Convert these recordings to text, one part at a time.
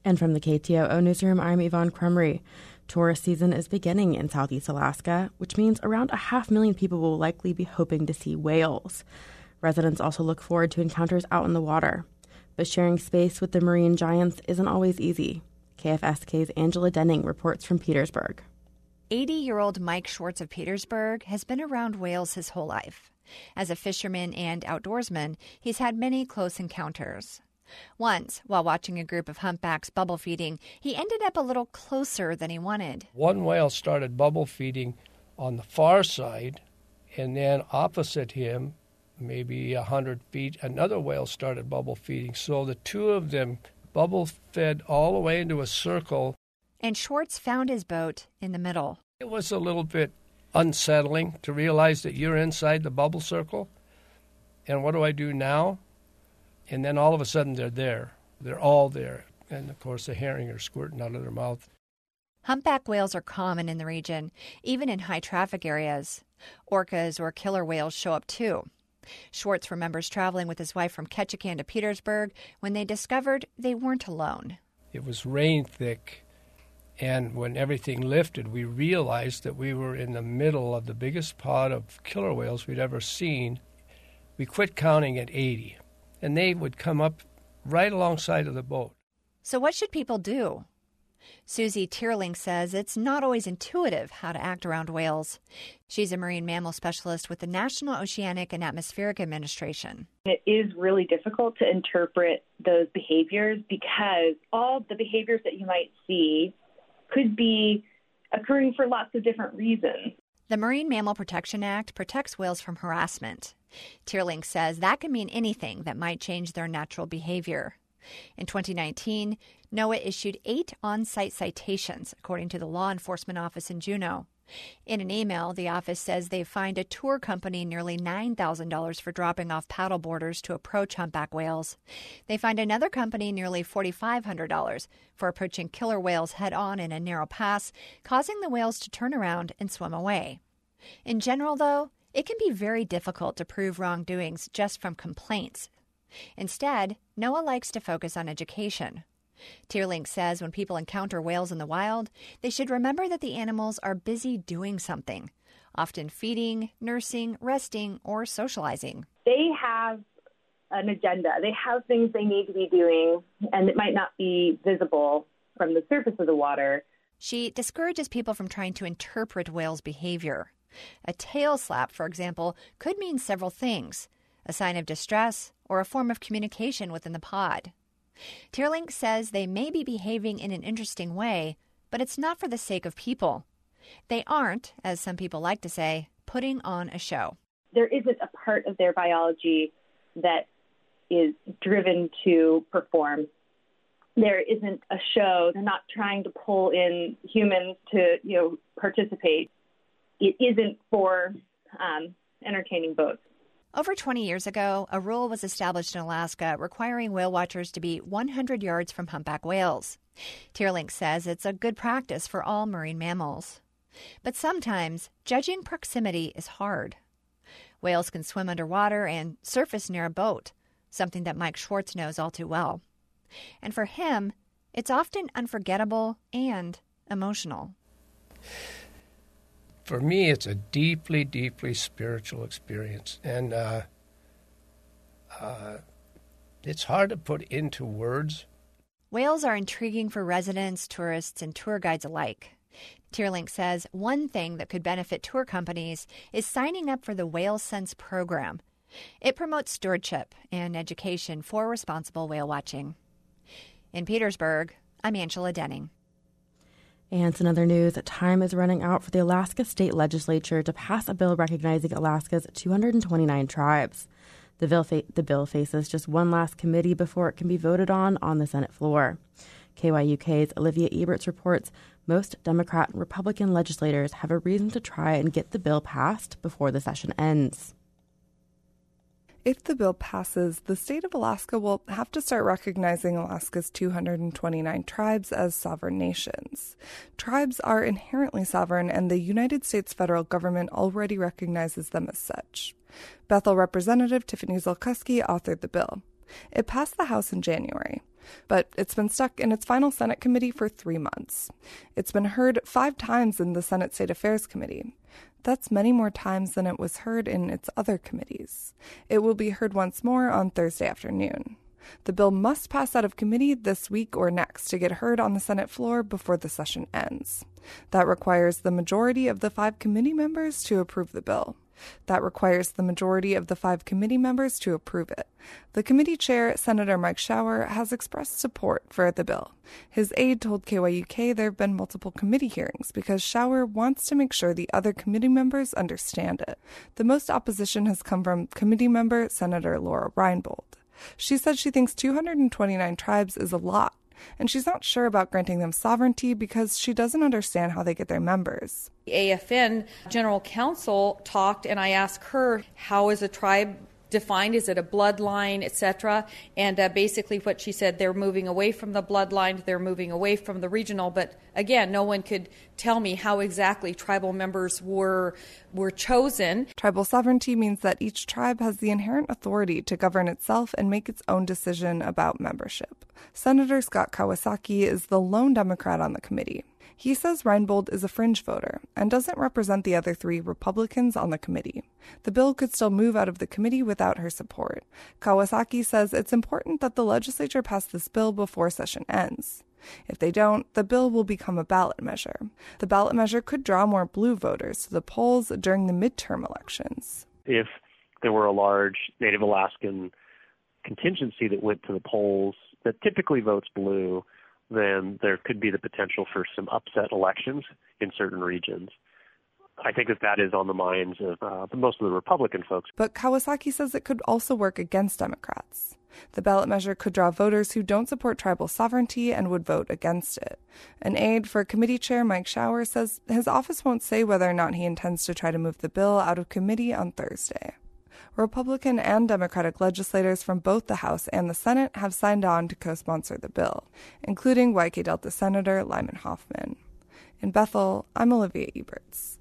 And from the KTOO Newsroom, I'm Yvonne Krumrie. Tourist season is beginning in Southeast Alaska, which means around 500,000 people will likely be hoping to see whales. Residents also look forward to encounters out in the water. But sharing space with the marine giants isn't always easy. KFSK's Angela Denning reports from Petersburg. 80-year-old Mike Schwartz of Petersburg has been around whales his whole life. As a fisherman and outdoorsman, he's had many close encounters. Once, while watching a group of humpbacks bubble feeding, he ended up a little closer than he wanted. One whale started bubble feeding on the far side, and then opposite him, maybe 100 feet, another whale started bubble feeding. So the two of them bubble fed all the way into a circle. And Schwartz found his boat in the middle. It was a little bit unsettling to realize that you're inside the bubble circle. And what do I do now? And then all of a sudden they're there. They're all there. And, of course, the herring are squirting out of their mouth. Humpback whales are common in the region, even in high-traffic areas. Orcas or killer whales show up, too. Schwartz remembers traveling with his wife from Ketchikan to Petersburg when they discovered they weren't alone. It was rain thick, and when everything lifted, we realized that we were in the middle of the biggest pod of killer whales we'd ever seen. We quit counting at 80. And they would come up right alongside of the boat. So what should people do? Susie Tierling says it's not always intuitive how to act around whales. She's a marine mammal specialist with the National Oceanic and Atmospheric Administration. It is really difficult to interpret those behaviors because all the behaviors that you might see could be occurring for lots of different reasons. The Marine Mammal Protection Act protects whales from harassment. Tierling says that can mean anything that might change their natural behavior. In 2019, NOAA issued 8 on-site citations, according to the law enforcement office in Juneau. In an email, the office says they fined a tour company nearly $9,000 for dropping off paddle boarders to approach humpback whales. They fined another company nearly $4,500 for approaching killer whales head-on in a narrow pass, causing the whales to turn around and swim away. In general, though, it can be very difficult to prove wrongdoings just from complaints. Instead, NOAA likes to focus on education. Tierling says when people encounter whales in the wild, they should remember that the animals are busy doing something, often feeding, nursing, resting, or socializing. They have an agenda. They have things they need to be doing, and it might not be visible from the surface of the water. She discourages people from trying to interpret whales' behavior. A tail slap, for example, could mean several things: a sign of distress or a form of communication within the pod. Tierling says they may be behaving in an interesting way, but it's not for the sake of people. They aren't, as some people like to say, putting on a show. There isn't a part of their biology that is driven to perform. There isn't a show. They're not trying to pull in humans to, participate. It isn't for entertaining boats. Over 20 years ago, a rule was established in Alaska requiring whale watchers to be 100 yards from humpback whales. Tierling says it's a good practice for all marine mammals. But sometimes, judging proximity is hard. Whales can swim underwater and surface near a boat, something that Mike Schwartz knows all too well. And for him, it's often unforgettable and emotional. For me, it's a deeply, deeply spiritual experience, and it's hard to put into words. Whales are intriguing for residents, tourists, and tour guides alike. Tierling says one thing that could benefit tour companies is signing up for the Whale Sense program. It promotes stewardship and education for responsible whale watching. In Petersburg, I'm Angela Denning. And in other news, time is running out for the Alaska State Legislature to pass a bill recognizing Alaska's 229 tribes. The bill faces just one last committee before it can be voted on the Senate floor. KYUK's Olivia Eberts reports most Democrat and Republican legislators have a reason to try and get the bill passed before the session ends. If the bill passes, the state of Alaska will have to start recognizing Alaska's 229 tribes as sovereign nations. Tribes are inherently sovereign, and the United States federal government already recognizes them as such. Bethel Representative Tiffany Zolkuski authored the bill. It passed the House in January. But it's been stuck in its final Senate committee for 3 months. It's been heard 5 times in the Senate State Affairs Committee. That's many more times than it was heard in its other committees. It will be heard once more on Thursday afternoon. The bill must pass out of committee this week or next to get heard on the Senate floor before the session ends. That requires the majority of the 5 committee members to approve the bill. The committee chair, Senator Mike Shower, has expressed support for the bill. His aide told KYUK there have been multiple committee hearings because Shower wants to make sure the other committee members understand it. The most opposition has come from committee member Senator Laura Reinbold. She said she thinks 229 tribes is a lot, and she's not sure about granting them sovereignty because she doesn't understand how they get their members. The AFN General Counsel talked, and I asked her, how is a tribe defined? Is it a bloodline, etc.? And basically what she said, they're moving away from the bloodline, they're moving away from the regional, but again, no one could tell me how exactly tribal members were chosen. Tribal sovereignty means that each tribe has the inherent authority to govern itself and make its own decision about membership. Senator Scott Kawasaki is the lone Democrat on the committee. He says Reinbold is a fringe voter and doesn't represent the other 3 Republicans on the committee. The bill could still move out of the committee without her support. Kawasaki says it's important that the legislature pass this bill before session ends. If they don't, the bill will become a ballot measure. The ballot measure could draw more blue voters to the polls during the midterm elections. If there were a large Native Alaskan contingency that went to the polls that typically votes blue, then there could be the potential for some upset elections in certain regions. I think that is on the minds of most of the Republican folks. But Kawasaki says it could also work against Democrats. The ballot measure could draw voters who don't support tribal sovereignty and would vote against it. An aide for committee chair Mike Shower says his office won't say whether or not he intends to try to move the bill out of committee on Thursday. Republican and Democratic legislators from both the House and the Senate have signed on to co-sponsor the bill, including YK Delta Senator Lyman Hoffman. In Bethel, I'm Olivia Eberts.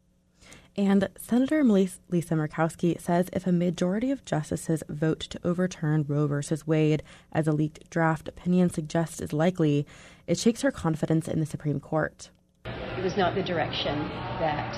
And Senator Lisa Murkowski says if a majority of justices vote to overturn Roe v. Wade, as a leaked draft opinion suggests is likely, it shakes her confidence in the Supreme Court. It was not the direction that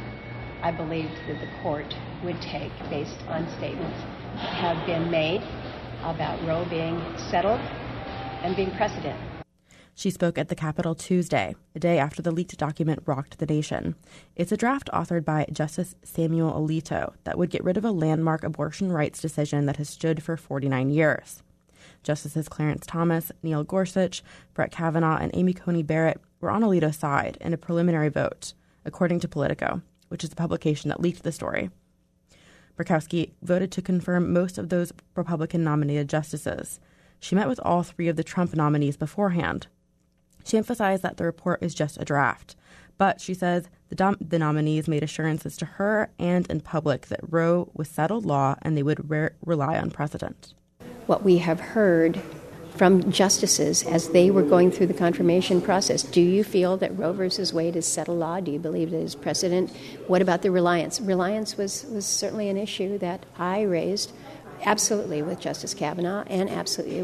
I believed that the court would take based on statements that have been made about Roe being settled and being precedent. She spoke at the Capitol Tuesday, a day after the leaked document rocked the nation. It's a draft authored by Justice Samuel Alito that would get rid of a landmark abortion rights decision that has stood for 49 years. Justices Clarence Thomas, Neil Gorsuch, Brett Kavanaugh, and Amy Coney Barrett were on Alito's side in a preliminary vote, according to Politico, which is the publication that leaked the story. Murkowski voted to confirm most of those Republican-nominated justices. She met with all 3 of the Trump nominees beforehand. She emphasized that the report is just a draft, but she says the nominees made assurances to her and in public that Roe was settled law and they would rely on precedent. What we have heard from justices as they were going through the confirmation process, do you feel that Roe versus Wade is settled law? Do you believe that it is precedent? What about the reliance? Reliance was certainly an issue that I raised absolutely with Justice Kavanaugh and absolutely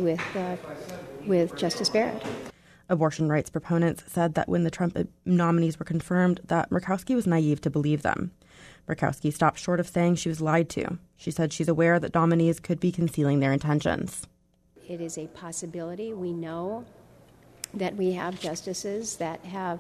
with Justice Barrett. Abortion rights proponents said that when the Trump nominees were confirmed, that Murkowski was naive to believe them. Murkowski stopped short of saying she was lied to. She said she's aware that nominees could be concealing their intentions. It is a possibility. We know that we have justices that have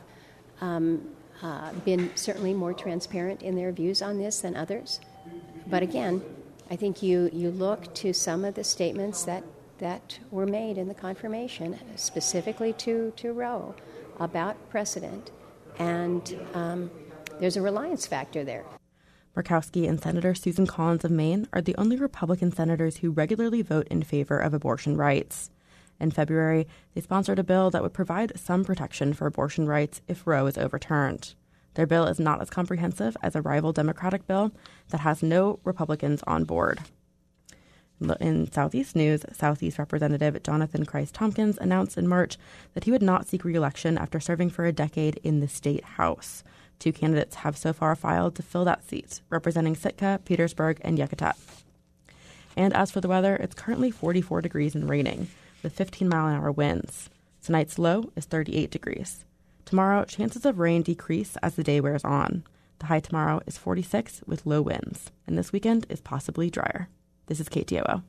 been certainly more transparent in their views on this than others. But again, I think you look to some of the statements that were made in the confirmation, specifically to Roe, about precedent, and there's a reliance factor there. Murkowski and Senator Susan Collins of Maine are the only Republican senators who regularly vote in favor of abortion rights. In February, they sponsored a bill that would provide some protection for abortion rights if Roe is overturned. Their bill is not as comprehensive as a rival Democratic bill that has no Republicans on board. In Southeast news, Southeast Representative Jonathan Christ-Tompkins announced in March that he would not seek re-election after serving for a decade in the state House. 2 candidates have so far filed to fill that seat, representing Sitka, Petersburg, and Yakutat. And as for the weather, it's currently 44 degrees and raining. with 15-mile-an-hour winds. Tonight's low is 38 degrees. Tomorrow, chances of rain decrease as the day wears on. The high tomorrow is 46 with low winds, and this weekend is possibly drier. This is KTOO.